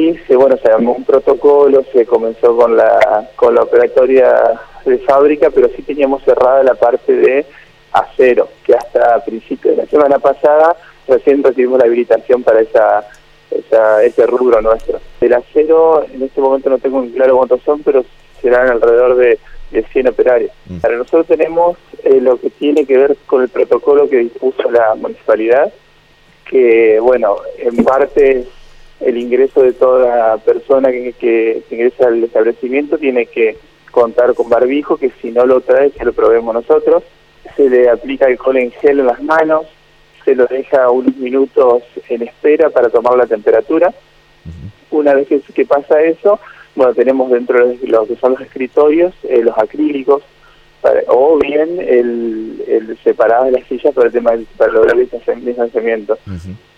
ahí se armó un protocolo, se comenzó con la operatoria de fábrica, pero sí teníamos cerrada la parte de acero, que hasta principios de la semana pasada recién recibimos la habilitación para ese rubro nuestro. El acero, en este momento no tengo muy claro cuántos son, pero serán alrededor de 100 operarios. Para nosotros tenemos lo que tiene que ver con el protocolo que dispuso la municipalidad, que en parte el ingreso de toda persona que ingresa al establecimiento tiene que contar con barbijo, que si no lo trae se lo proveemos nosotros. Se le aplica alcohol en gel en las manos, se lo deja unos minutos en espera para tomar la temperatura. Una vez que pasa eso, tenemos dentro de lo que son los escritorios, los acrílicos, o bien el separado de las sillas para lograr el distanciamiento.